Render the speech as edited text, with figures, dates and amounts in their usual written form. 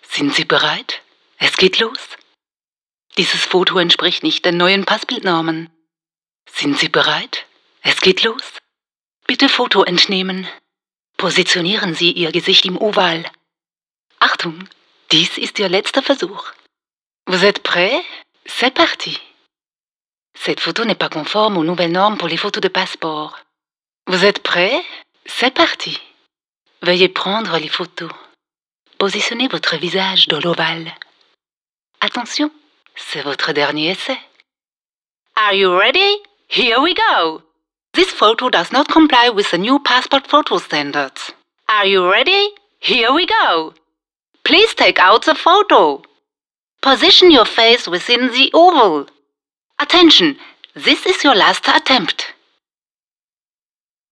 Sind Sie bereit? Es geht los. Dieses Foto entspricht nicht den neuen Passbildnormen. Sind Sie bereit? Es geht los. Bitte Foto entnehmen. Positionieren Sie Ihr Gesicht im Oval. Achtung, dies ist Ihr letzter Versuch. Vous êtes prêts? C'est parti. Cette photo n'est pas conforme aux nouvelles normes pour les photos de passeport. Vous êtes prêts? C'est parti. Veuillez prendre les photos. Positionnez votre visage dans l'ovale. Attention, c'est votre dernier essai. Are you ready? Here we go! This photo does not comply with the new passport photo standards. Are you ready? Here we go! Please take out the photo. Position your face within the oval. Attention, this is your last attempt.